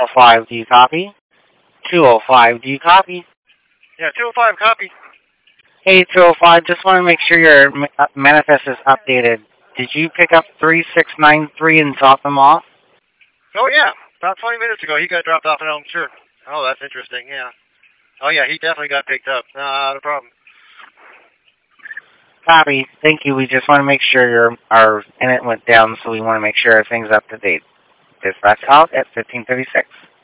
205, do you copy? 205, do you copy? Yeah, 205, copy. Hey, 205, just want to make sure your manifest is updated. Did you pick up 3693 and drop them off? Oh, yeah. About 20 minutes ago, he got dropped off at Elm Church. Oh, that's interesting, yeah. Oh, yeah, he definitely got picked up. Not a problem. Copy. Thank you. We just want to make sure our internet went down, so we want to make sure everything's up to date. Dispatch out at 1536.